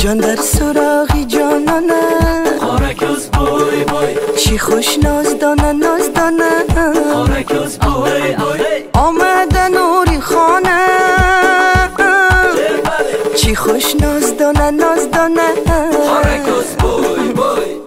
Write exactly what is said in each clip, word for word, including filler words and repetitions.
جان در سراغی جانانه قارکوز بوی بوی چی خوش نازدانه نازدانه قارکوز بوی بوی آمده نوری خانه چی خوش نازدانه نازدانه قارکوز بوی بوی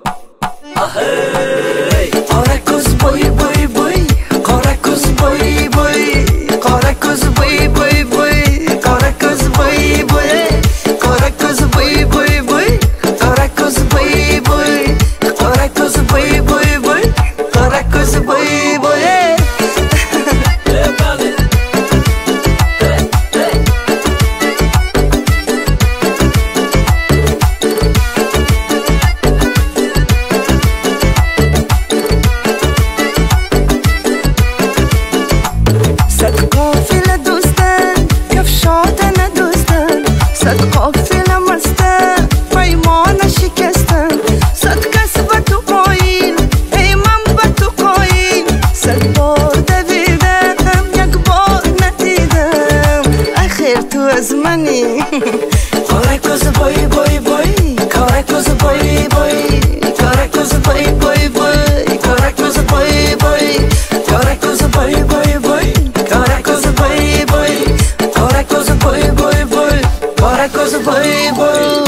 قارکوز بوی بوی بوی قارکوز بوی بوی قارکوز بوی بوی بوی قارکوز بوی بوی قارکوز بوی بوی بوی قارکوز بوی بوی قارکوز بوی بوی بوی قارکوز بوی بوی صد قافل دوستن کفشات ندوستن صد قافل مستن پیمان شکستن صد کس به تو قایل ای من به تو قایل صد بار دویدم یک بار ندیدم اخیر تو از منی قارکوز بوی بوی بوی قارکوز بوی بوی قارکوز بوی بوی بوی قارکوز بوی بوی قارکوز بوی بوی بوی قارکوز بوی بوی قارکوز بوی بوی بوی قارکوز بوی بوی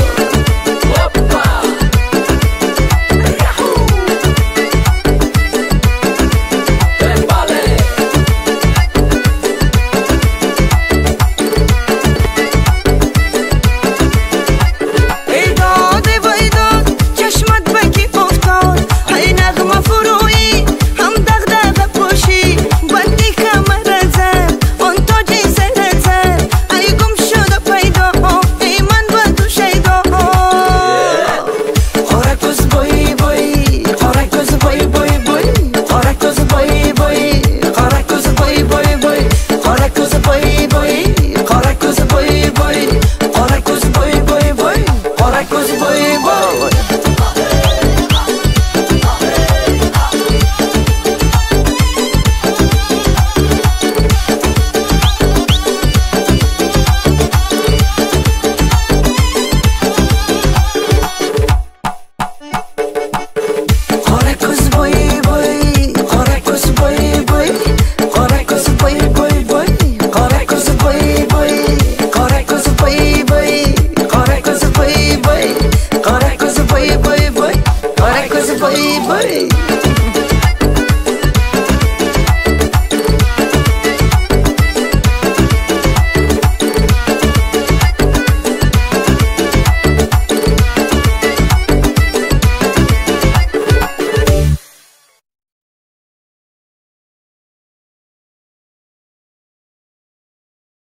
Bye.